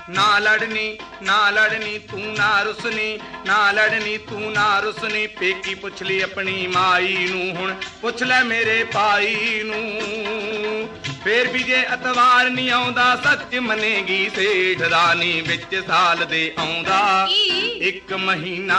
ਨਾ ਲੜਨੀ ਤੂੰ ਨਾ ਰੁਸਨੀ, ਨਾ ਲੜਨੀ ਤੂੰ ਨਾ ਰੁਸਨੀ। ਪੇਕੀ ਪੁੱਛ ਲਈ ਆਪਣੀ ਮਾਈ ਨੂੰ, ਹੁਣ ਪੁੱਛ ਲੈ ਮੇਰੇ ਭਾਈ ਨੂੰ। ਫੇਰ ਵੀ ਜੇ ਅਤਵਾਰ ਨਹੀਂ ਆਉਂਦਾ, ਸੱਚ ਮੰਨੇਗੀ ਸੇਠ ਦਾ ਨੀ ਵਿੱਚ ਸਾਲ ਦੇ ਆਉਂਦਾ। ਇੱਕ ਮਹੀਨਾ